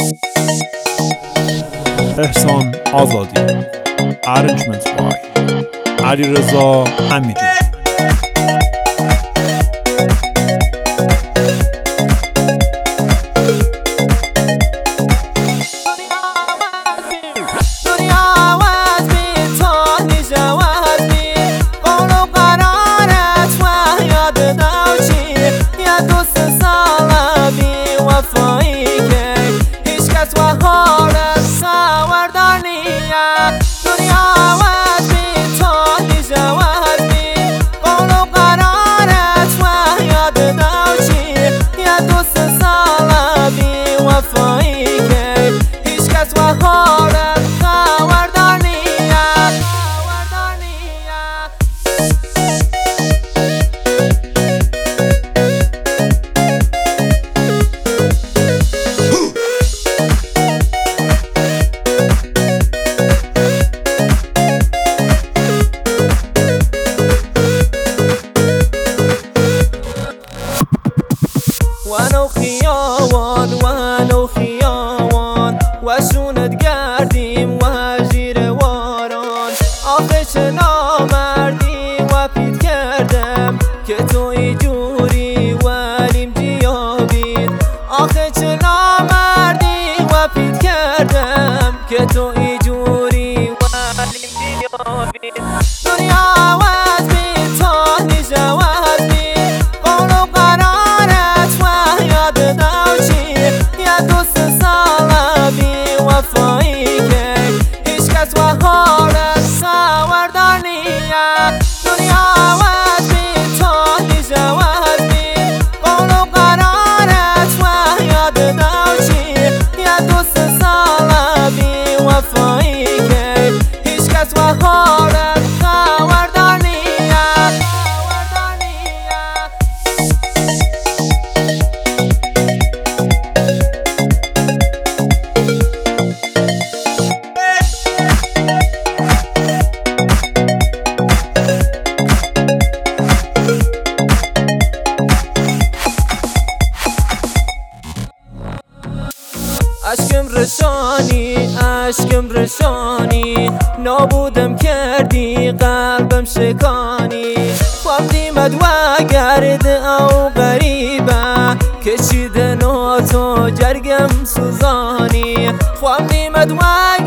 احسان آزادی Arrangement by علیرضا حمیدی. ونو خیابان و شونت گردیم و زیر واران. آخه چه نامردی و پیت کردم که تو اینجوری ولیم جیابید. آخه چه نامردی و پیت کردم که تو اینجوری ولیم جیابید. دنیا وز بی تو نیجه وز بی قول و قرارت و یاد داشی. یه دوست ساله بی وفایی که هیچ کس و حالت سوردار نیه. دنیا وز بی تو نیجه وز بی قول و قرارت و یاد داشی. یه دوست ساله بی وفایی که هیچ کس و حالت سوردار نیه. اشکم رشانی نابودم کردی قلبم شکانی. خوام دیمد و گرد او غریبه کشیدن و تو جرگم سوزانی. خوام دیمد و